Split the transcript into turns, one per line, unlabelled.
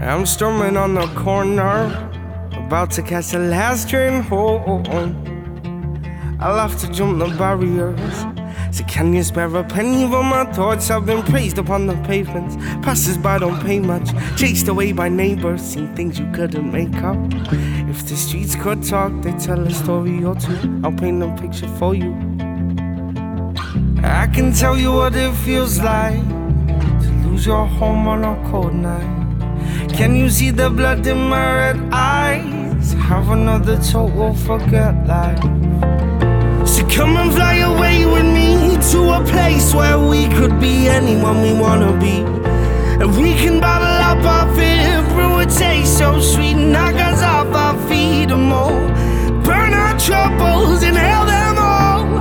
I'm storming on the corner, about to catch the last train home. I'll have to jump the barriers. So can you spare a penny for my thoughts? I've been praised upon the pavements. Passers-by don't pay much. Chased away by neighbors, seen things you couldn't make up. If the streets could talk, they'd tell a story or two. I'll paint a picture for you. I can tell you what it feels like to lose your home on a cold night. Can you see the blood in my red eyes? Have another total forget life. So come and fly away with me to a place where we could be anyone we wanna be. And we can bottle up our fear, brew a taste so sweet, knock us off our feet and more. Burn our troubles, inhale the